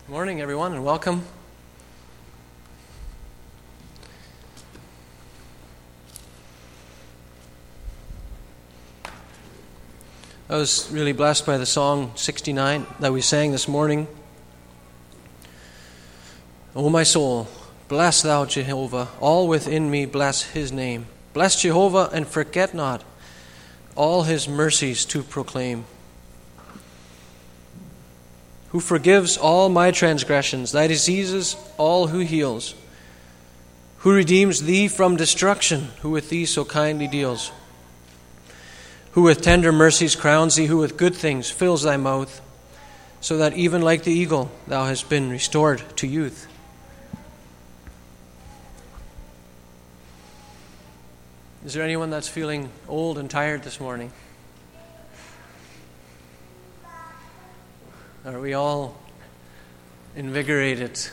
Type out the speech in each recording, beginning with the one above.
Good morning, everyone, and welcome. I was really blessed by the song 69 that we sang this morning. O my soul, bless thou Jehovah, all within me bless his name. Bless Jehovah and forget not all his mercies to proclaim. Who forgives all my transgressions, thy diseases all who heals. Who redeems thee from destruction, who with thee so kindly deals. Who with tender mercies crowns thee, who with good things fills thy mouth, so that even like the eagle thou hast been restored to youth. Is there anyone that's feeling old and tired this morning? Are we all invigorated?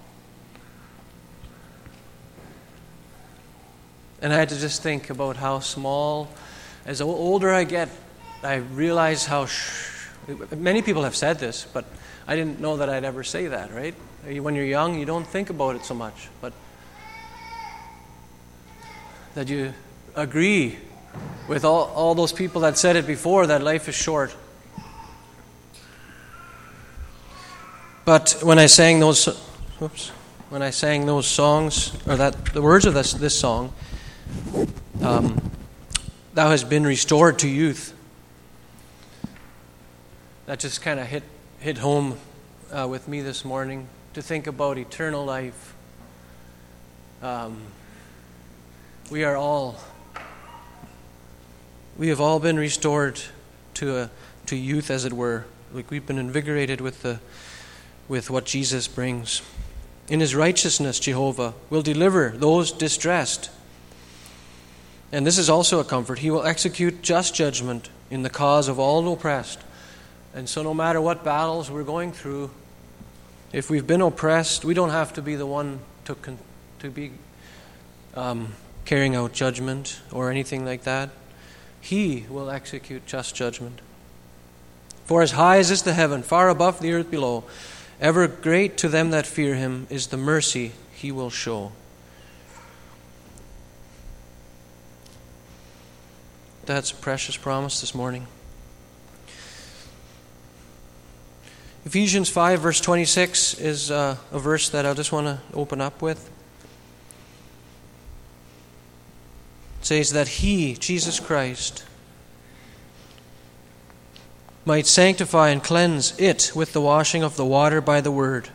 And I had to just think about how small, as older I get, I realize how, many people have said this, but I didn't know that I'd ever say that, right? When you're young, you don't think about it so much, but that you agree with all those people that said it before, that life is short. But when I sang those songs, or the words of this song, thou hast been restored to youth. That just kind of hit home with me this morning, to think about eternal life. We have all been restored to youth, as it were. Like we've been invigorated with what Jesus brings. In his righteousness, Jehovah will deliver those distressed. And this is also a comfort. He will execute just judgment in the cause of all oppressed. And so no matter what battles we're going through, if we've been oppressed, we don't have to be the one to be carrying out judgment or anything like that. He will execute just judgment. For as high as is the heaven, far above the earth below, ever great to them that fear him is the mercy he will show. That's a precious promise this morning. Ephesians 5 verse 26 is a verse that I just want to open up with. It says that he, Jesus Christ, might sanctify and cleanse it with the washing of the water by the word.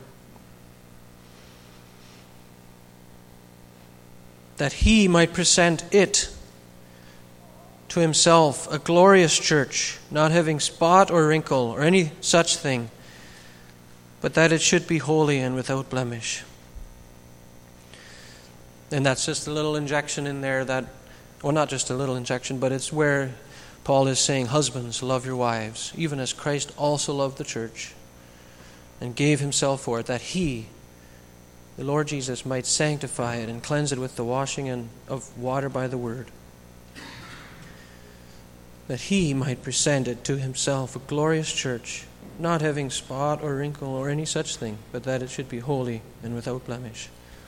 That he might present it to himself a glorious church, not having spot or wrinkle or any such thing, but that it should be holy and without blemish. And that's just a little injection in there not just a little injection, but it's where Paul is saying, husbands, love your wives, even as Christ also loved the church and gave himself for it, that he, the Lord Jesus, might sanctify it and cleanse it with the washing of water by the word. That he might present it to himself a glorious church, not having spot or wrinkle or any such thing, but that it should be holy and without blemish.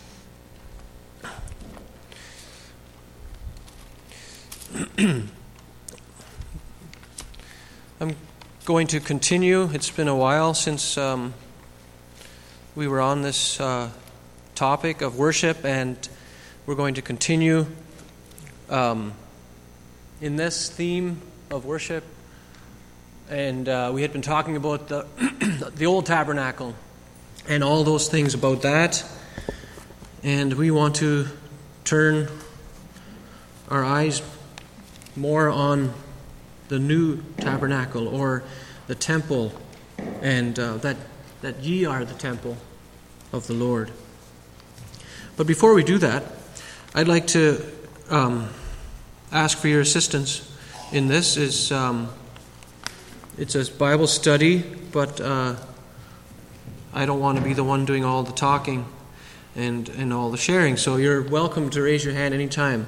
I'm going to continue. It's been a while since we were on this topic of worship, and we're going to continue in this theme of worship. And we had been talking about the old tabernacle and all those things about that. And we want to turn our eyes more on the new tabernacle, or the temple, and that ye are the temple of the Lord. But before we do that, I'd like to ask for your assistance in this. It's a Bible study, but I don't want to be the one doing all the talking and all the sharing, so you're welcome to raise your hand anytime.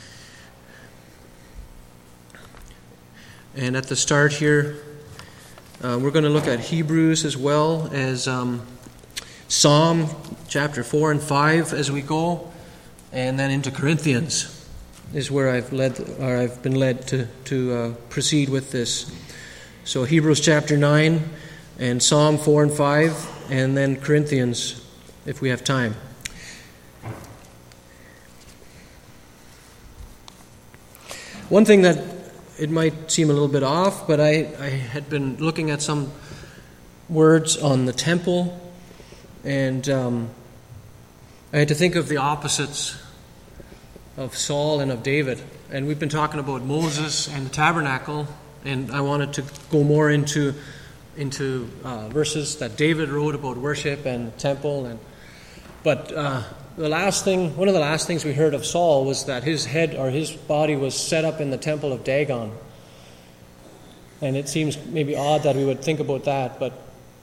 And at the start here, We're going to look at Hebrews as well as Psalm chapter 4 and 5 as we go, and then into Corinthians is where I've been led to proceed with this. So Hebrews chapter 9 and Psalm 4 and 5, and then Corinthians if we have time. One thing that it might seem a little bit off, but I had been looking at some words on the temple, and I had to think of the opposites of Saul and of David. And we've been talking about Moses and the tabernacle, and I wanted to go more into verses that David wrote about worship and the temple. But one of the last things we heard of Saul was that his head or his body was set up in the temple of Dagon. And it seems maybe odd that we would think about that, but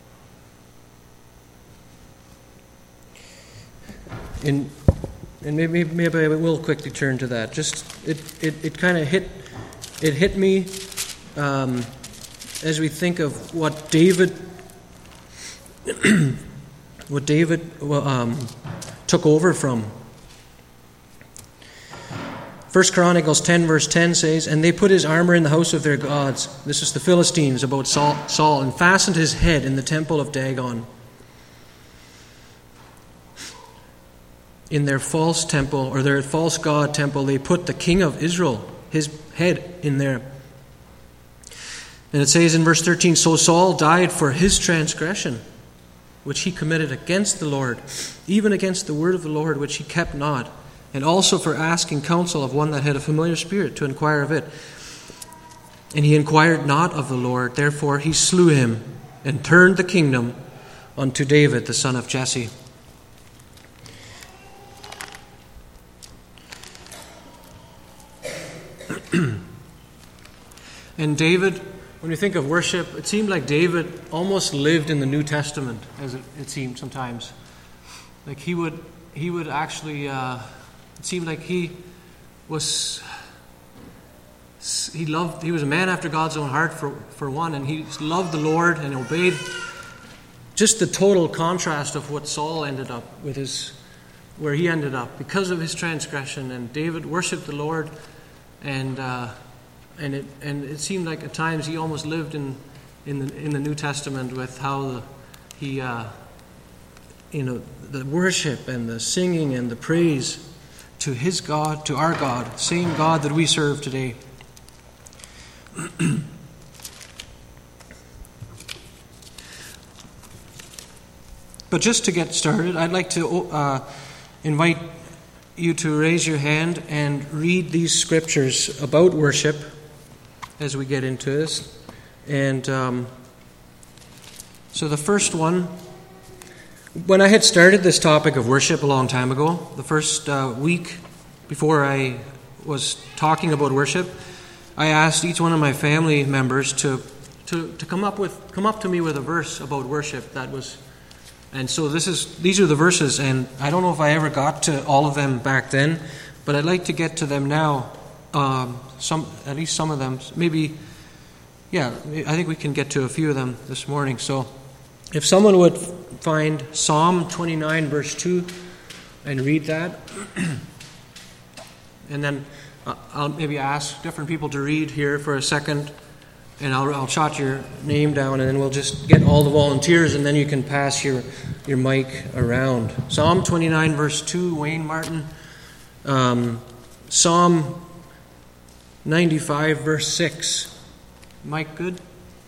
and maybe I will quickly turn to that. Just it kind of hit me as we think of what David took over from. 1 Chronicles 10 verse 10 says, "And they put his armor in the house of their gods." This is the Philistines about Saul, "and fastened his head in the temple of Dagon. In their false temple, or their false god temple, they put the king of Israel, his head, in there." And it says in verse 13, "So Saul died for his transgression, which he committed against the Lord, even against the word of the Lord, which he kept not, and also for asking counsel of one that had a familiar spirit to inquire of it. And he inquired not of the Lord, therefore he slew him, and turned the kingdom unto David, the son of Jesse." And David, when you think of worship, it seemed like David almost lived in the New Testament, as it seemed sometimes. Like he would actually, it seemed like he was a man after God's own heart for one, and he loved the Lord and obeyed. Just the total contrast of what Saul ended up with, where he ended up because of his transgression, and David worshipped the Lord, and it seemed like at times he almost lived in the New Testament with how the worship and the singing and the praise to his God, to our God, same God that we serve today. But just to get started, I'd like to invite you to raise your hand and read these scriptures about worship as we get into this. And so the first one, when I had started this topic of worship a long time ago, the first week before I was talking about worship, I asked each one of my family members to come up to me with a verse about worship that was. And so these are the verses, and I don't know if I ever got to all of them back then, but I'd like to get to them now. At least some of them. Maybe, I think we can get to a few of them this morning. So if someone would find Psalm 29 verse 2 and read that, and then I'll maybe ask different people to read here for a second, and I'll jot your name down, and then we'll just get all the volunteers, and then you can pass your mic around. Psalm 29 verse 2, Wayne Martin. Psalm 95 verse 6. Mike, good?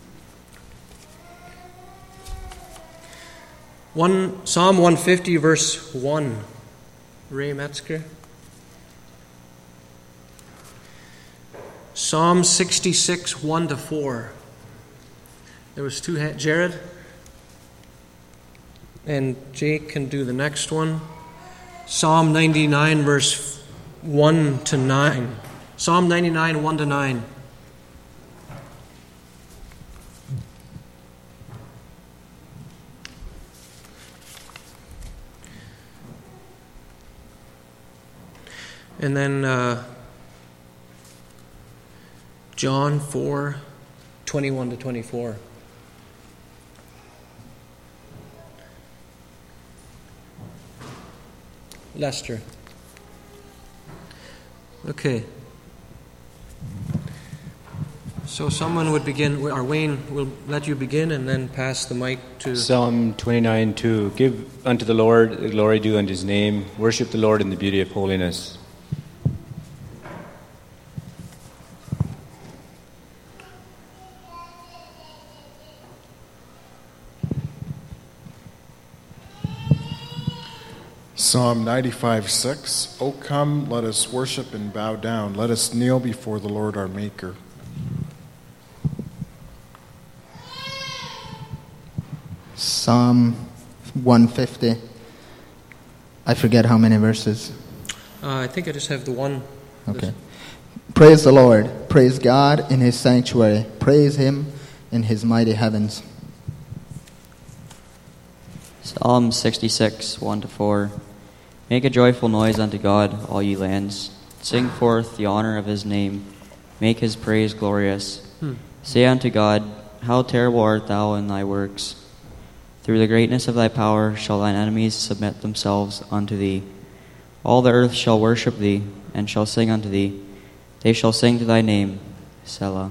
Psalm 150 verse 1. Ray Metzger. Psalm 66 1 to 4. There was two hands. Jared and Jake can do the next one. Psalm 99 verse 1 to 9. Psalm 99 1 to 9. And then John 4 21 to 24. Lester. Okay. So someone would begin, or Wayne will let you begin and then pass the mic to... Psalm 29:2. Give unto the Lord the glory due unto his name. Worship the Lord in the beauty of holiness. Psalm 95:6. O come, let us worship and bow down. Let us kneel before the Lord our Maker. Psalm 150. I forget how many verses. I think I just have the one. Okay. Praise the Lord. Praise God in his sanctuary. Praise him in his mighty heavens. Psalm 66, 1-4. Make a joyful noise unto God, all ye lands. Sing forth the honor of his name. Make his praise glorious. Say unto God, how terrible art thou in thy works. Through the greatness of thy power shall thine enemies submit themselves unto thee. All the earth shall worship thee, and shall sing unto thee. They shall sing to thy name, Selah.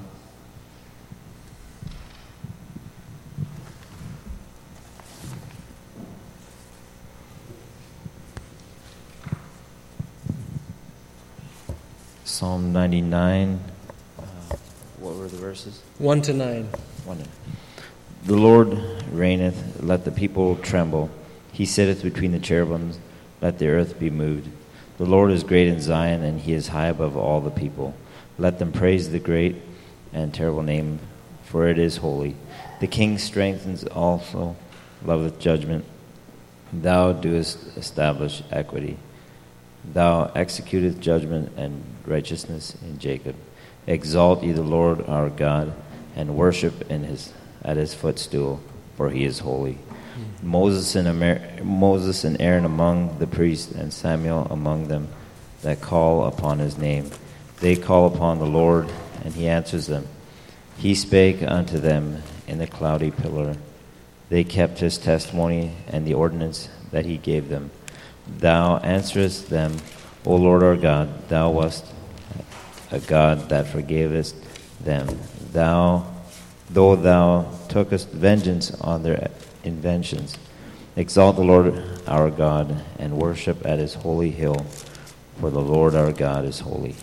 Psalm 99. What were the verses? 1 to 9. The Lord reigneth, let the people tremble. He sitteth between the cherubims, let the earth be moved. The Lord is great in Zion, and he is high above all the people. Let them praise the great and terrible name, for it is holy. The king strengthens also, loveth judgment. Thou doest establish equity. Thou executest judgment and righteousness in Jacob. Exalt ye the Lord our God, and worship at his footstool, for he is holy. Moses and Aaron among the priests, and Samuel among them that call upon his name. They call upon the Lord, and he answers them. He spake unto them in the cloudy pillar. They kept his testimony and the ordinance that he gave them. Thou answerest them, O Lord our God. Thou wast a God that forgavest them. Though thou tookest vengeance on their inventions. Exalt the Lord our God, and worship at his holy hill, for the Lord our God is holy.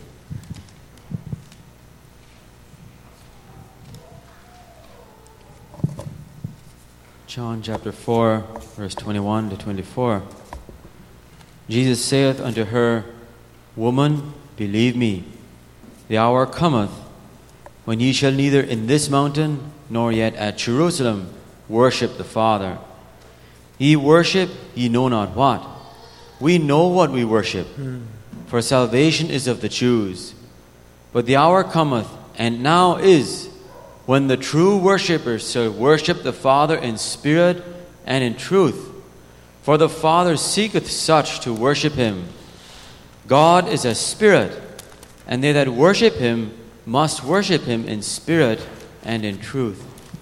John chapter 4, verse 21 to 24. Jesus saith unto her, Woman, believe me, the hour cometh, when ye shall neither in this mountain, nor yet at Jerusalem, worship the Father. Ye worship ye know not what. We know what we worship, for salvation is of the Jews. But the hour cometh, and now is, when the true worshippers shall worship the Father in spirit and in truth. For the Father seeketh such to worship him. God is a spirit, and they that worship him must worship him in spirit and in truth.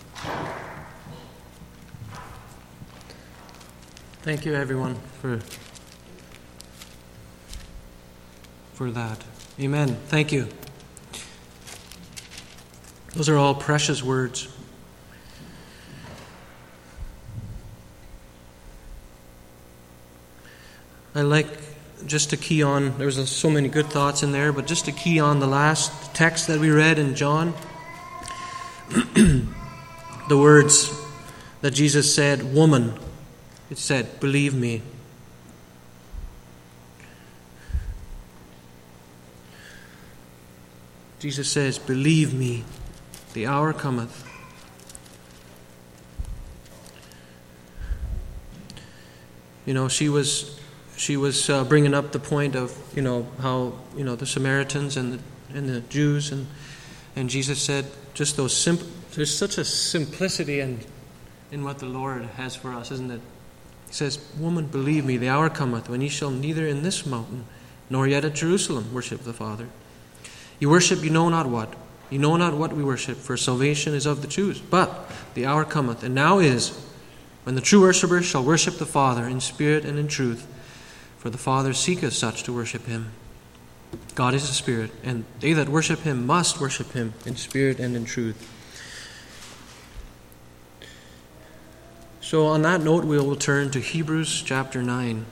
Thank you, everyone, for that. Amen. Thank you. Those are all precious words. I like just to key on, there's so many good thoughts in there, but just to key on the last text that we read in John, the words that Jesus said, Woman, it said, believe me. Jesus says, believe me, the hour cometh. You know, she was bringing up the point of, how, the Samaritans and the Jews, and Jesus said, just those there's such a simplicity in what the Lord has for us, isn't it? He says, Woman, believe me, the hour cometh when ye shall neither in this mountain nor yet at Jerusalem worship the Father. You worship, you know not what. You know not what we worship, for salvation is of the Jews. But the hour cometh, and now is, when the true worshippers shall worship the Father in spirit and in truth. For the Father seeketh such to worship him. God is a spirit, and they that worship him must worship him in spirit and in truth. So on that note, we will turn to Hebrews chapter 9.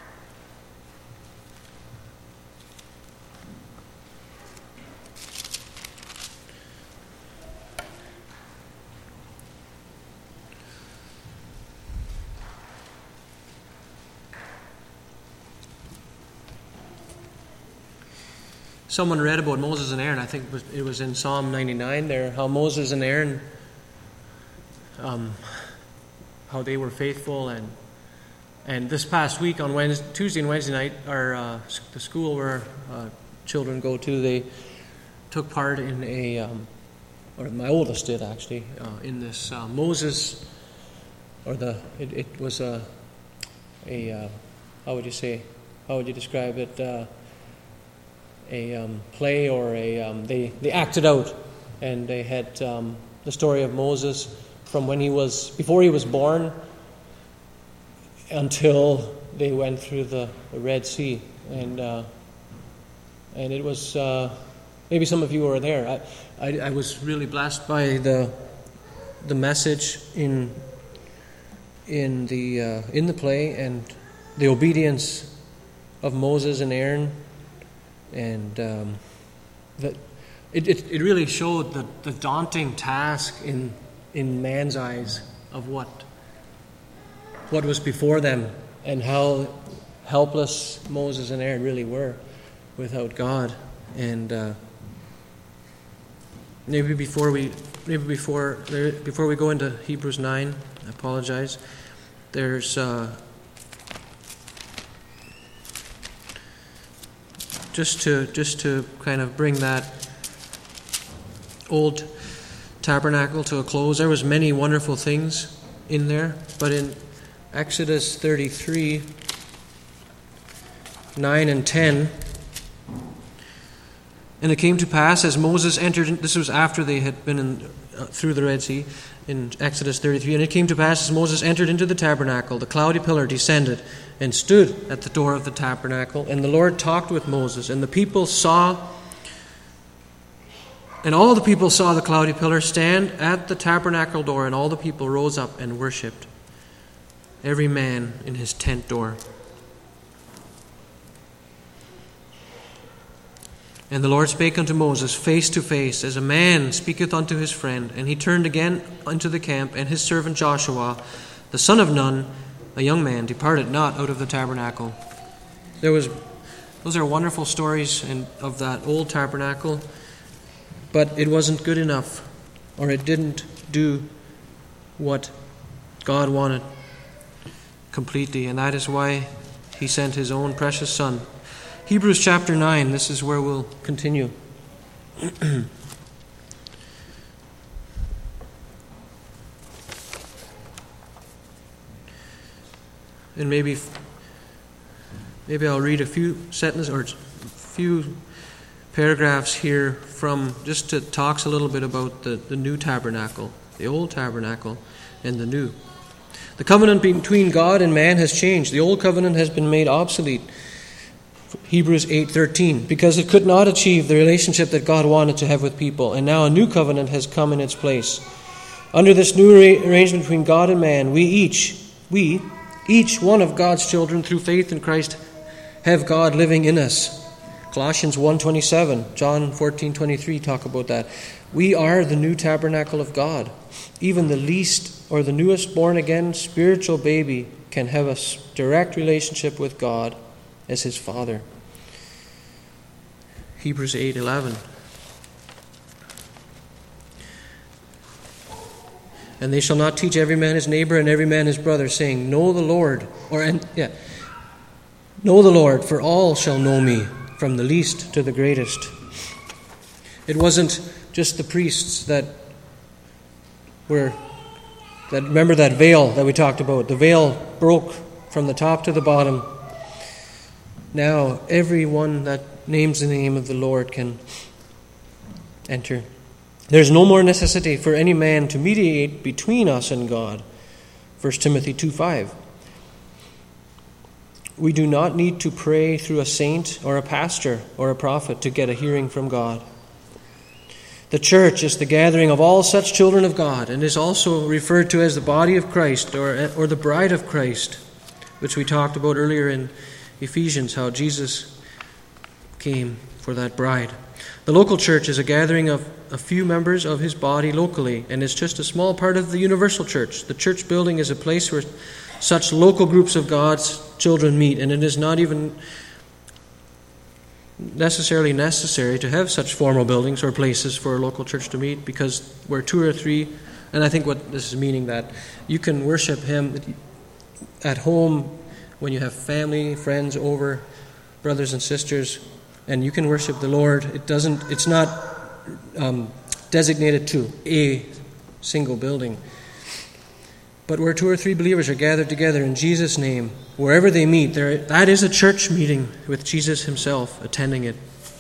Someone read about Moses and Aaron. I think it was in Psalm 99 there, how Moses and Aaron, how they were faithful. And this past week on Tuesday and Wednesday night, the school where children go to, they took part in or my oldest did actually, in this Moses, it was how would you describe it? A play, or they acted out, and they had the story of Moses from before he was born until they went through the Red Sea, and it was maybe some of you were there. I was really blessed by the message in the play, and the obedience of Moses and Aaron. And that it really showed the daunting task in man's eyes of what was before them, and how helpless Moses and Aaron really were without God. And maybe before we go into Hebrews 9, I apologize. There's just to kind of bring that old tabernacle to a close. There was many wonderful things in there, but in Exodus 33, 9 and 10, and it came to pass as Moses entered, this was after they had been through the Red Sea, in Exodus 33, and it came to pass as Moses entered into the tabernacle, the cloudy pillar descended and stood at the door of the tabernacle, and the Lord talked with Moses, and all the people saw the cloudy pillar stand at the tabernacle door, and all the people rose up and worshipped, every man in his tent door. And the Lord spake unto Moses face to face, as a man speaketh unto his friend. And he turned again unto the camp, and his servant Joshua, the son of Nun, a young man, departed not out of the tabernacle. Those are wonderful stories of that old tabernacle, but it wasn't good enough, or it didn't do what God wanted completely, and that is why he sent his own precious Son. Hebrews chapter 9, this is where we'll continue. And maybe I'll read a few sentences or a few paragraphs here from, just to talks a little bit about the new tabernacle, the old tabernacle and the new. The covenant between God and man has changed. The old covenant has been made obsolete. Hebrews 8:13, because it could not achieve the relationship that God wanted to have with people, and now a new covenant has come in its place. Under this new arrangement between God and man, we each one of God's children through faith in Christ have God living in us. Colossians 1:27, John 14:23 talk about that. We are the new tabernacle of God. Even the least or the newest born again spiritual baby can have a direct relationship with God as his Father. Hebrews 8:11. And they shall not teach every man his neighbor and every man his brother, saying, Know the Lord, know the Lord, for all shall know me, from the least to the greatest. It wasn't just the priests that remember that veil that we talked about. The veil broke from the top to the bottom. Now everyone that names the name of the Lord can enter. There's no more necessity for any man to mediate between us and God. 1 Timothy 2:5. We do not need to pray through a saint or a pastor or a prophet to get a hearing from God. The church is the gathering of all such children of God and is also referred to as the body of Christ or the bride of Christ, which we talked about earlier in Ephesians, how Jesus came for that bride. The local church is a gathering of a few members of his body locally, and is just a small part of the universal church. The church building is a place where such local groups of God's children meet, and it is not even necessarily necessary to have such formal buildings or places for a local church to meet, because where two or three, and I think what this is meaning, that you can worship him at home when you have family, friends over, brothers and sisters, and you can worship the Lord. It's not designated to a single building. But where two or three believers are gathered together in Jesus' name, wherever they meet, that is a church meeting with Jesus himself attending it.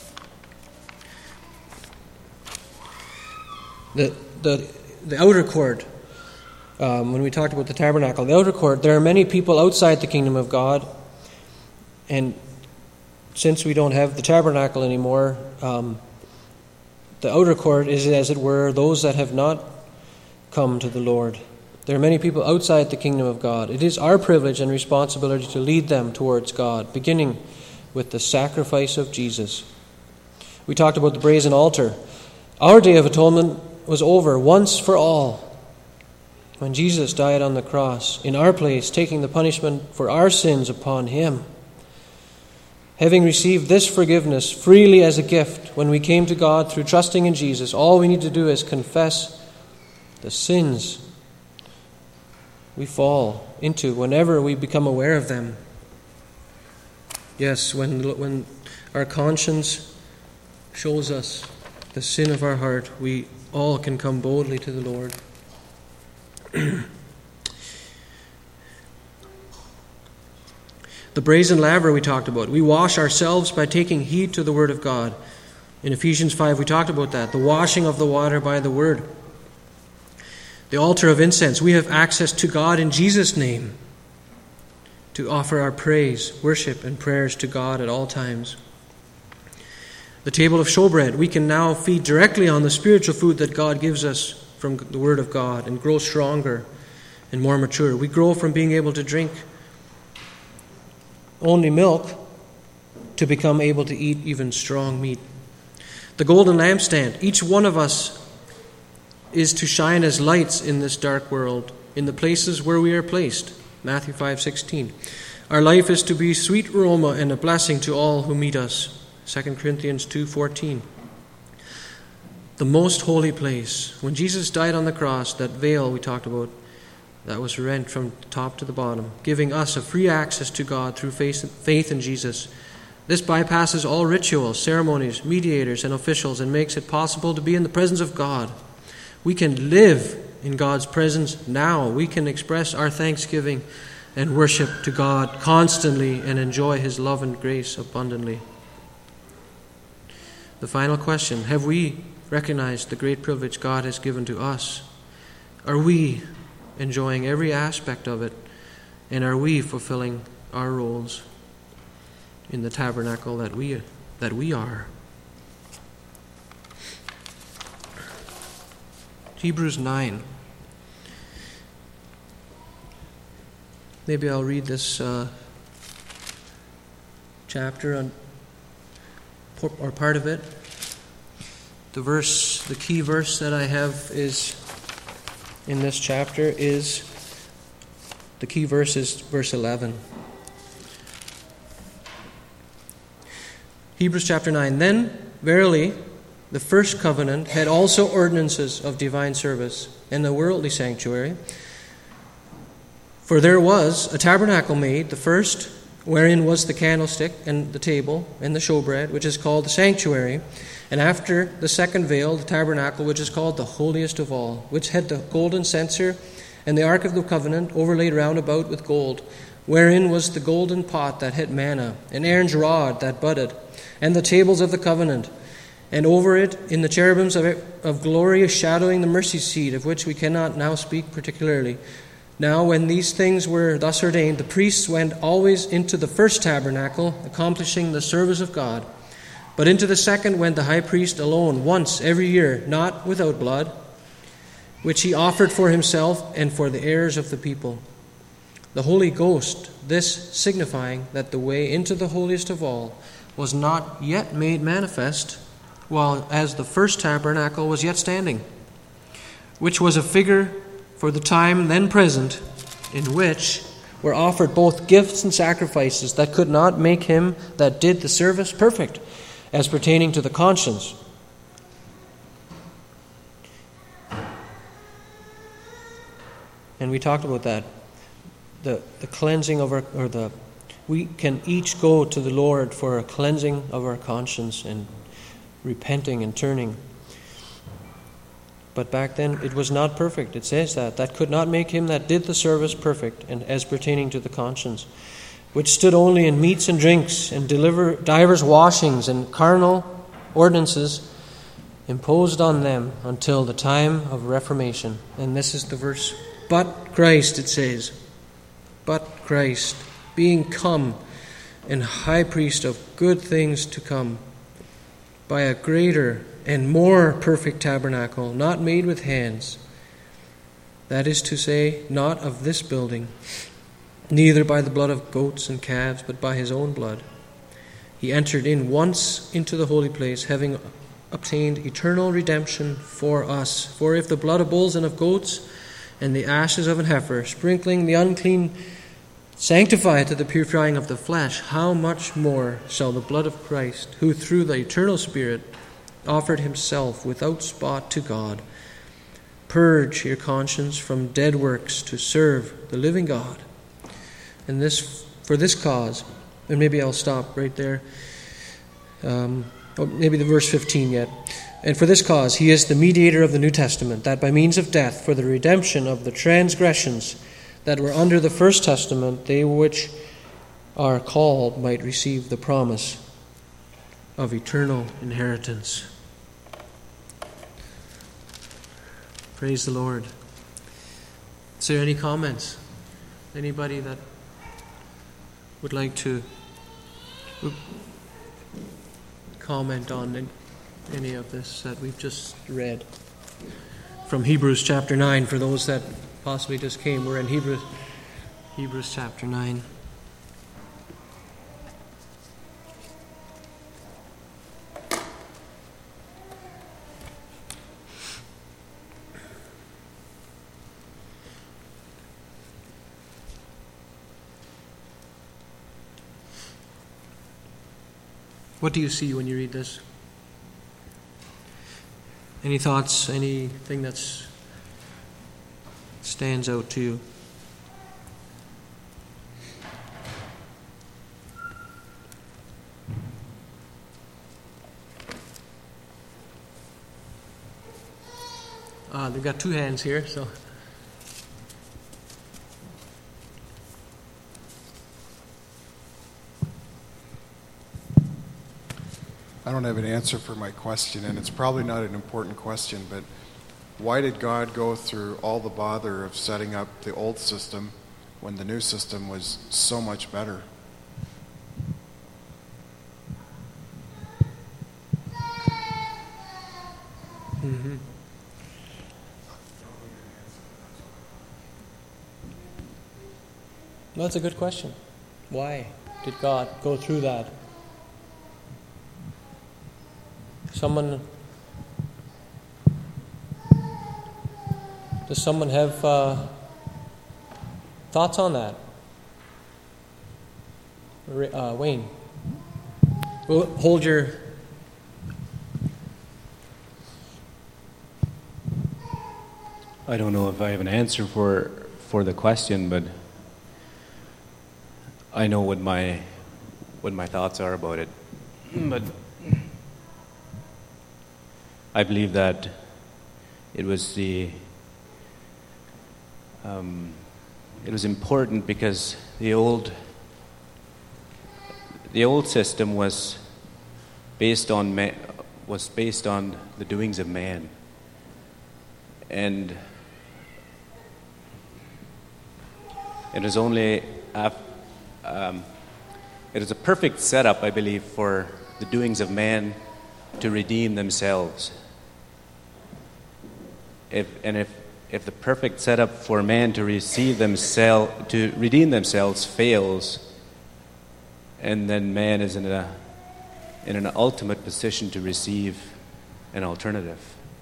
The outer court, when we talked about the tabernacle, the outer court, there are many people outside the kingdom of God, and since we don't have the tabernacle anymore, the outer court is, as it were, those that have not come to the Lord. There are many people outside the kingdom of God. It is our privilege and responsibility to lead them towards God, beginning with the sacrifice of Jesus. We talked about the brazen altar. Our day of atonement was over once for all when Jesus died on the cross in our place, taking the punishment for our sins upon him. Having received this forgiveness freely as a gift when we came to God through trusting in Jesus, all we need to do is confess the sins we fall into whenever we become aware of them. Yes, when our conscience shows us the sin of our heart, we all can come boldly to the Lord. The brazen laver we talked about. We wash ourselves by taking heed to the Word of God. In Ephesians 5 we talked about that, the washing of the water by the Word. The altar of incense, we have access to God in Jesus' name to offer our praise, worship, and prayers to God at all times. The table of showbread, we can now feed directly on the spiritual food that God gives us from the Word of God and grow stronger and more mature. We grow from being able to drink only milk to become able to eat even strong meat. The golden lampstand, each one of us is to shine as lights in this dark world, in the places where we are placed. Matthew 5:16. Our life is to be sweet aroma and a blessing to all who meet us. 2 Corinthians 2:14. The most holy place. When Jesus died on the cross, that veil we talked about, that was rent from top to the bottom, giving us a free access to God through faith in Jesus. This bypasses all rituals, ceremonies, mediators, and officials, and makes it possible to be in the presence of God. We can live in God's presence now. We can express our thanksgiving and worship to God constantly and enjoy his love and grace abundantly. The final question, have we recognized the great privilege God has given to us? Are we enjoying every aspect of it? And are we fulfilling our roles in the tabernacle that we are? Hebrews 9. Maybe I'll read this chapter or part of it. The key verse that I have is in this chapter is verse 11. Hebrews chapter 9. Then, verily, the first covenant had also ordinances of divine service and the worldly sanctuary. For there was a tabernacle made, the first, wherein was the candlestick and the table and the showbread, which is called the sanctuary. And after the second veil, the tabernacle, which is called the holiest of all, which had the golden censer and the ark of the covenant overlaid round about with gold, wherein was the golden pot that had manna, and Aaron's rod that budded, and the tables of the covenant, and over it in the cherubims of glory shadowing the mercy seat, of which we cannot now speak particularly. Now, when these things were thus ordained, the priests went always into the first tabernacle, accomplishing the service of God. But into the second went the high priest alone, once every year, not without blood, which he offered for himself and for the heirs of the people. The Holy Ghost, this signifying that the way into the holiest of all was not yet made manifest, while as the first tabernacle was yet standing, which was a figure for the time then present, in which were offered both gifts and sacrifices that could not make him that did the service perfect, as pertaining to the conscience. And we talked about that. The cleansing of we can each go to the Lord for a cleansing of our conscience and repenting and turning. But back then it was not perfect. It says that could not make him that did the service perfect, and as pertaining to the conscience, which stood only in meats and drinks, and deliver divers washings and carnal ordinances imposed on them until the time of Reformation. And this is the verse. But Christ, it says, but Christ, being come and high priest of good things to come, by a greater and more perfect tabernacle, not made with hands, that is to say, not of this building, neither by the blood of goats and calves, but by his own blood. He entered in once into the holy place, having obtained eternal redemption for us. For if the blood of bulls and of goats and the ashes of an heifer, sprinkling the unclean, sanctify to the purifying of the flesh, how much more shall the blood of Christ, who through the eternal Spirit offered himself without spot to God, purge your conscience from dead works to serve the living God. And for this cause, and maybe I'll stop right there, maybe the verse 15 yet. And for this cause he is the mediator of the New Testament, that by means of death, for the redemption of the transgressions that were under the first testament, they which are called might receive the promise of eternal inheritance. Praise the Lord. Is there any comments? Anybody that would like to comment on any of this that we've just read from Hebrews chapter 9? For those that possibly just came, we're in Hebrews chapter 9. What do you see when you read this? Any thoughts? Anything that stands out to you? They've got two hands here, so. I don't have an answer for my question, and it's probably not an important question, but why did God go through all the bother of setting up the old system when the new system was so much better? Mm-hmm. That's a good question. Why did God go through that? Does someone have thoughts on that? Wayne, well, hold your. I don't know if I have an answer for the question, but I know what my thoughts are about it. But I believe that it was important because the old system was based on the doings of man, and It is only it is a perfect setup, I believe, for the doings of man to redeem themselves. If the perfect setup for man to redeem themselves fails, and then man is in an ultimate position to receive an alternative.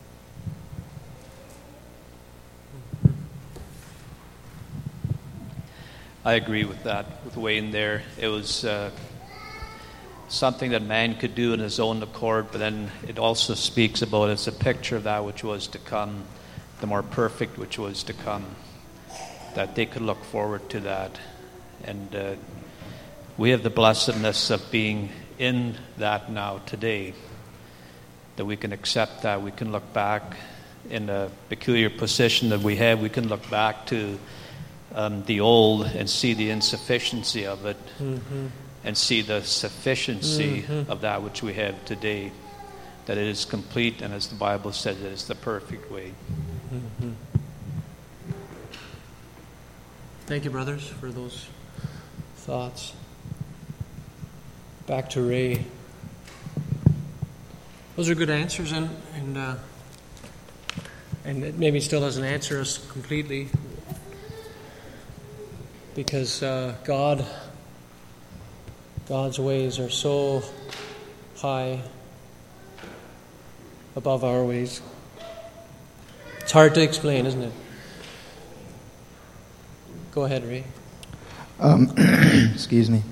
I agree with that, with Wayne there. It was something that man could do in his own accord, but then it also speaks about it's a picture of that which was to come, the more perfect which was to come, that they could look forward to that. And we have the blessedness of being in that now today, that we can accept that. We can look back in the peculiar position that we have. We can look back to the old and see the insufficiency of it, and see the sufficiency of that which we have today, that it is complete, and as the Bible says, it is the perfect way. Thank you, brothers, for those thoughts. Back to Ray. Those are good answers, and it maybe still doesn't answer us completely, because God's ways are so high above our ways. It's hard to explain, isn't it? Go ahead, Ray. Excuse me.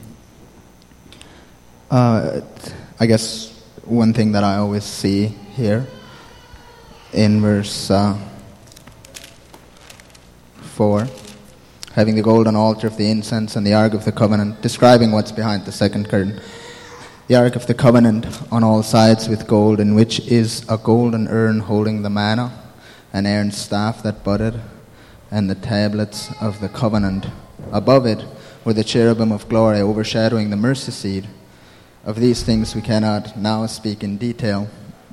I guess one thing that I always see here in verse 4, having the golden altar of the incense and the Ark of the Covenant, describing what's behind the second curtain. The Ark of the Covenant on all sides with gold, in which is a golden urn holding the manna, and Aaron's staff that budded, and the tablets of the covenant. Above it were the cherubim of glory overshadowing the mercy seat. Of these things we cannot now speak in detail.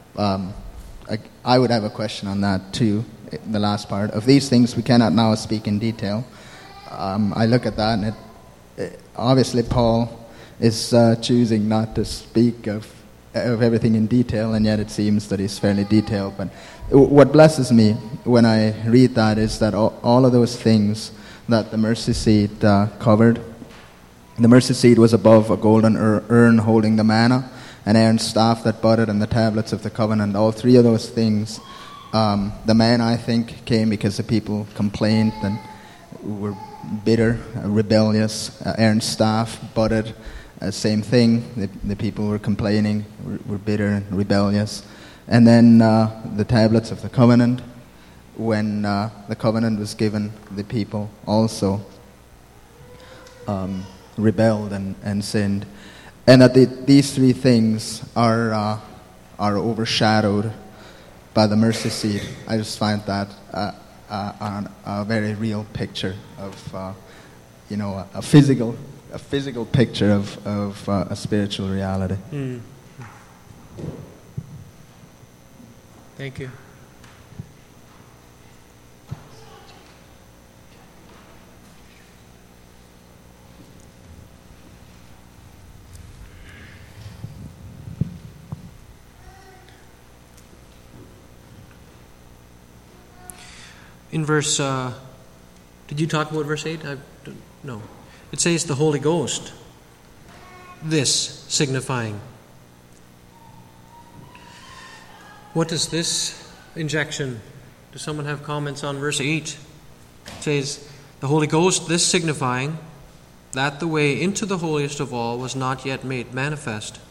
I would have a question on that too, the last part. Of these things we cannot now speak in detail. I look at that, and obviously Paul is choosing not to speak of everything in detail, and yet it seems that he's fairly detailed. But what blesses me when I read that is that all of those things that the mercy seat covered. The mercy seat was above a golden urn holding the manna, and Aaron's staff that budded, and the tablets of the covenant. All three of those things, the manna, I think, came because the people complained and were bitter, rebellious. Aaron's staff budded, same thing. The people were complaining, were bitter and rebellious. And then the tablets of the covenant, when the covenant was given, the people also rebelled and sinned. And that these three things are overshadowed by the mercy seat. I just find that a very real picture of, a physical picture of a spiritual reality. Thank you. In verse, did you talk about verse 8? No. It says the Holy Ghost, this signifying. What does this injection, does someone have comments on verse 8? It says, the Holy Ghost, this signifying that the way into the holiest of all was not yet made manifest.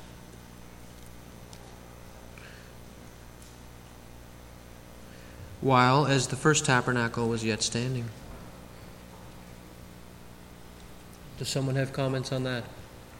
While as the first tabernacle was yet standing. Does someone have comments on that?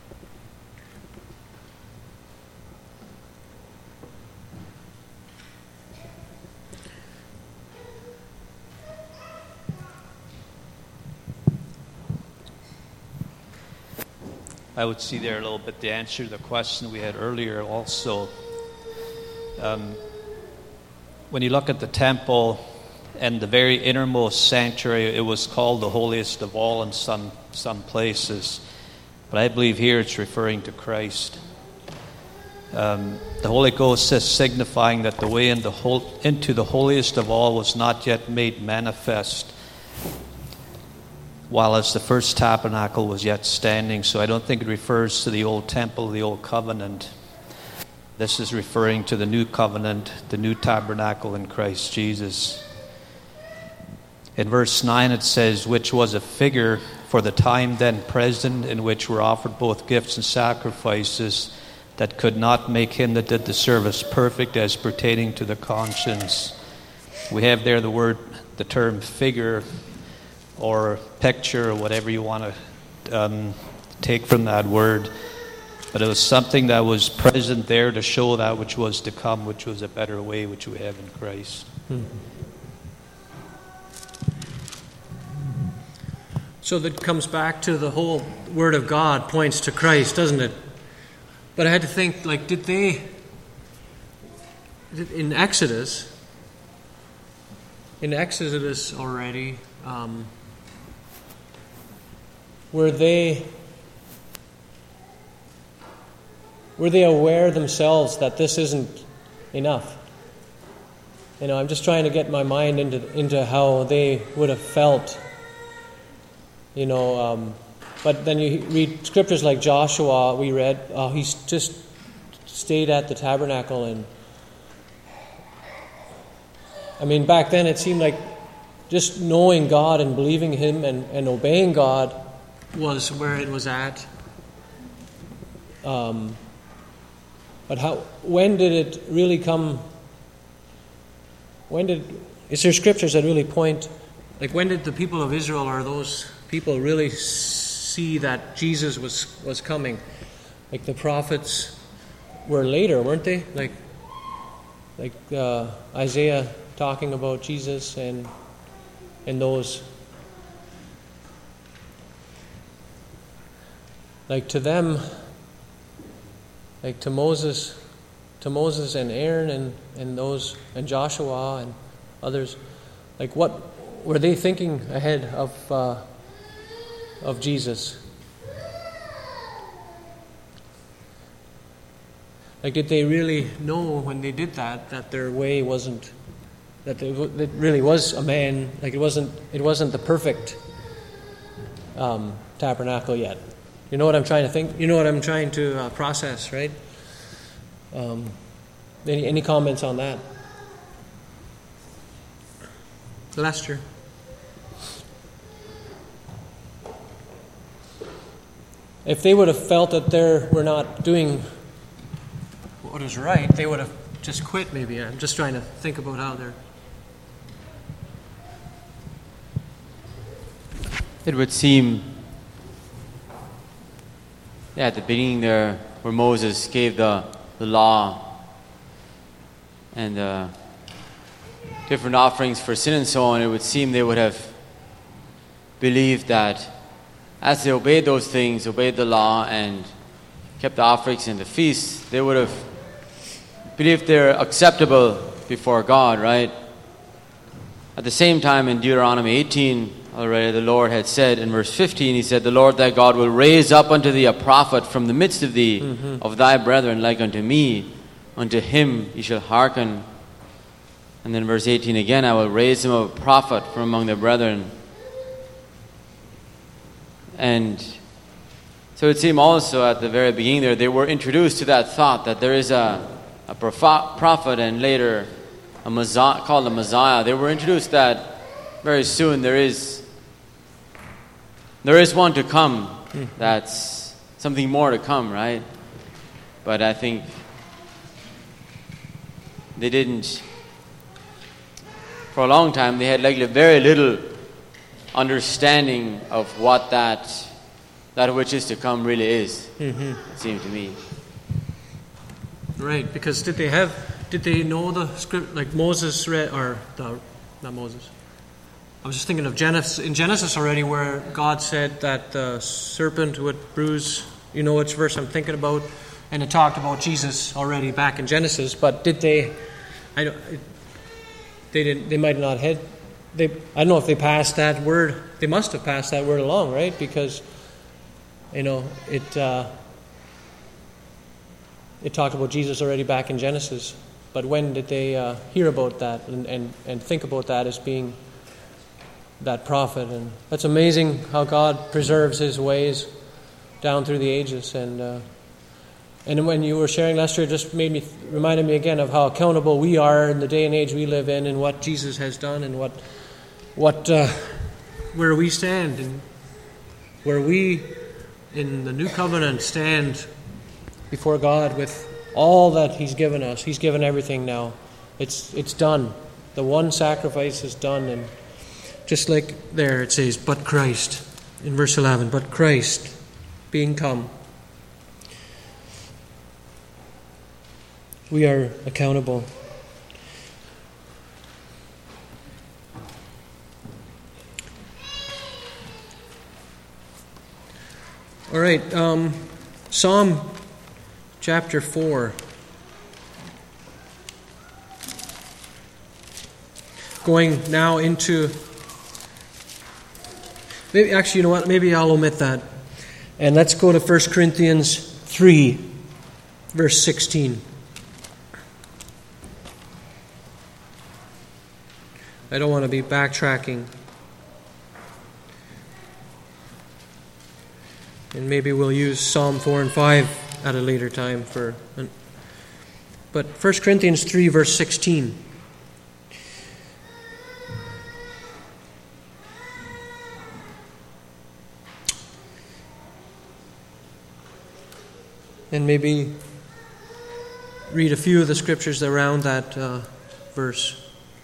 I would see there a little bit the answer to the question we had earlier also. When you look at the temple and the very innermost sanctuary, it was called the holiest of all in some places. But I believe here it's referring to Christ. The Holy Ghost is signifying that the way into the holiest of all was not yet made manifest, while as the first tabernacle was yet standing. So I don't think it refers to the old temple, the old covenant. This is referring to the new covenant, the new tabernacle in Christ Jesus. In verse 9 it says, which was a figure for the time then present, in which were offered both gifts and sacrifices that could not make him that did the service perfect as pertaining to the conscience. We have there the term figure or picture or whatever you want to take from that word. But it was something that was present there to show that which was to come, which was a better way, which we have in Christ. So that comes back to the whole Word of God points to Christ, doesn't it? But I had to think, like, did they, in Exodus already, were they aware themselves that this isn't enough? I'm just trying to get my mind into how they would have felt. But then you read scriptures like Joshua, we read, he's just stayed at the tabernacle. And back then it seemed like just knowing God and believing Him and obeying God was where it was at. But when did it really come? Is there scriptures that really point, like when did the people of Israel or those people really see that Jesus was coming? Like the prophets were later, weren't they? Like Isaiah talking about Jesus and those. Like to them, like to Moses and Aaron and those and Joshua and others, like what were they thinking ahead of Jesus? Like did they really know when they did that their way wasn't, that it really was a man, like it wasn't the perfect tabernacle yet? You know what I'm trying to think? You know what I'm trying to process, right? Any comments on that? Lester? If they would have felt that they were not doing what is right, they would have just quit maybe. I'm just trying to think about how they're... It would seem at the beginning there, where Moses gave the law and different offerings for sin and so on, it would seem they would have believed that as they obeyed those things, obeyed the law and kept the offerings and the feasts, they would have believed they're acceptable before God, right? At the same time, in Deuteronomy 18, already the Lord had said in verse 15, He said, the Lord thy God will raise up unto thee a prophet from the midst of thee, of thy brethren, like unto me. Unto him ye shall hearken. And then verse 18 again, I will raise him a prophet from among their brethren. And so it seemed also at the very beginning there, they were introduced to that thought that there is a prophet and later a Messiah, called the Messiah. They were introduced that very soon there is one to come. That's something more to come, right? But I think they didn't. For a long time, they had like very little understanding of what that which is to come really is. It seemed to me. Right, because did they know the script like Moses read, or not Moses? I was just thinking of Genesis already, where God said that the serpent would bruise. You know which verse I'm thinking about, and it talked about Jesus already back in Genesis. But did they? They didn't. They might not I don't know if they passed that word. They must have passed that word along, right? Because, it talked about Jesus already back in Genesis. But when did they hear about that and think about that as being that prophet? And that's amazing how God preserves His ways down through the ages. And when you were sharing, Lester, it just reminded me again of how accountable we are in the day and age we live in, and what Jesus has done, and where we stand, and where we in the new covenant stand before God with all that He's given us. He's given everything now. It's done. The one sacrifice is done. And just like there it says, but Christ, in verse 11, but Christ being come, we are accountable. All right, Psalm chapter 4. Going now into... Actually, you know what? Maybe I'll omit that. And let's go to 1 Corinthians 3, verse 16. I don't want to be backtracking. And maybe we'll use Psalm 4 and 5 at a later time but 1 Corinthians 3, verse 16. And maybe read a few of the scriptures around that verse.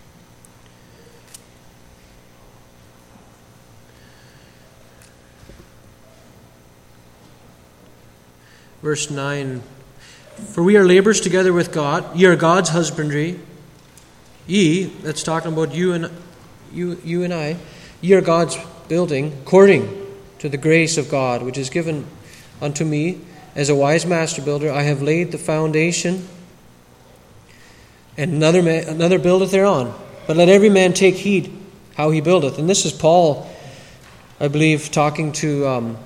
Verse 9, for we are laborers together with God. Ye are God's husbandry. Ye, that's talking about you and I. Ye are God's building, according to the grace of God, which is given unto me as a wise master builder. I have laid the foundation, and another buildeth thereon. But let every man take heed how he buildeth. And this is Paul, I believe, talking to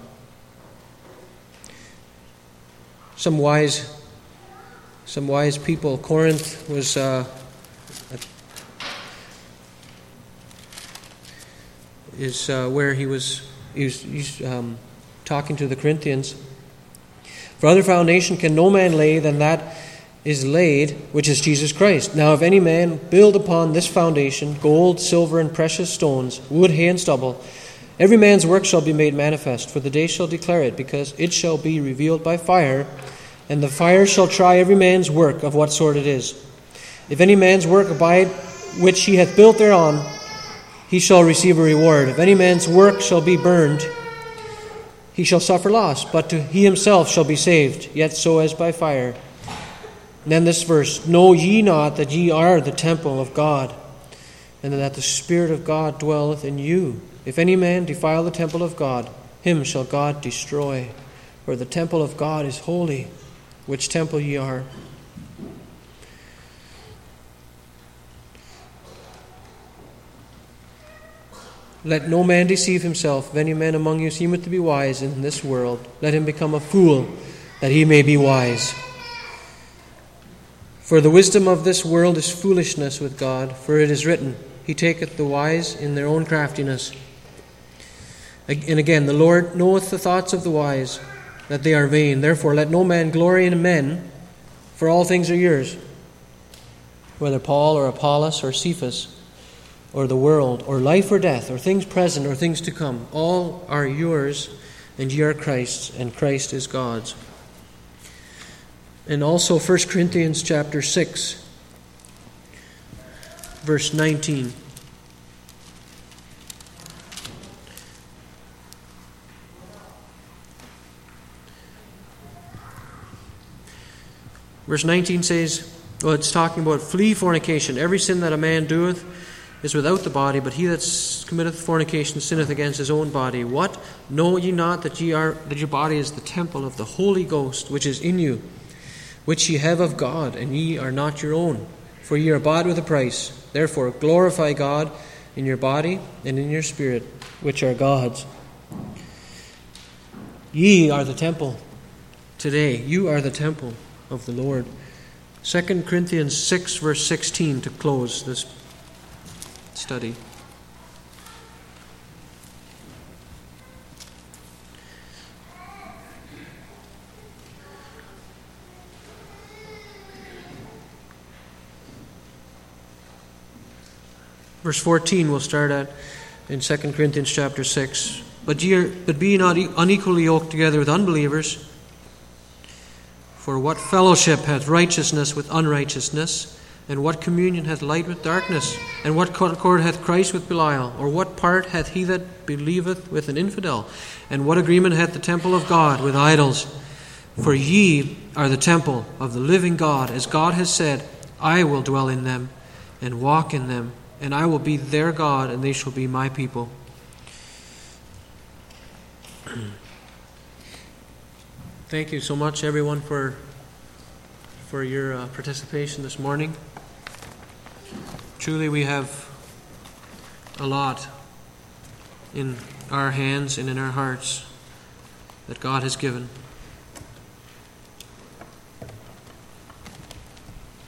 some wise people. Corinth was where he was talking to the Corinthians. For other foundation can no man lay than that is laid, which is Jesus Christ. Now if any man build upon this foundation gold, silver, and precious stones, wood, hay, and stubble, every man's work shall be made manifest, for the day shall declare it, because it shall be revealed by fire, and the fire shall try every man's work of what sort it is. If any man's work abide which he hath built thereon, he shall receive a reward. If any man's work shall be burned, he shall suffer loss, but he himself shall be saved, yet so as by fire. And then this verse, know ye not that ye are the temple of God, and that the Spirit of God dwelleth in you? If any man defile the temple of God, him shall God destroy. For the temple of God is holy, which temple ye are. Let no man deceive himself. If any man among you seemeth to be wise in this world, let him become a fool, that he may be wise. For the wisdom of this world is foolishness with God, for it is written, He taketh the wise in their own craftiness. And again, the Lord knoweth the thoughts of the wise, that they are vain. Therefore let no man glory in men, for all things are yours. Whether Paul or Apollos or Cephas, or the world, or life or death, or things present or things to come, all are yours, and ye are Christ's, and Christ is God's. And also 1 Corinthians chapter 6, verse 19. Verse 19 says, well, it's talking about flee fornication. Every sin that a man doeth is without the body, but he that committeth fornication sinneth against his own body. What? Know ye not that your body is the temple of the Holy Ghost, which is in you, which ye have of God, and ye are not your own? For ye are bought with a price. Therefore glorify God in your body and in your spirit, which are God's. Ye are the temple today. You are the temple of the Lord. 2 Corinthians 6, verse 16, to close this study. Verse 14 we'll start at in 2 Corinthians chapter 6. But be ye not unequally yoked together with unbelievers. For what fellowship hath righteousness with unrighteousness? And what communion hath light with darkness? And what concord hath Christ with Belial? Or what part hath he that believeth with an infidel? And what agreement hath the temple of God with idols? For ye are the temple of the living God, as God has said, I will dwell in them and walk in them, and I will be their God, and they shall be my people. Thank you so much, everyone, for your participation this morning. Truly, we have a lot in our hands and in our hearts that God has given.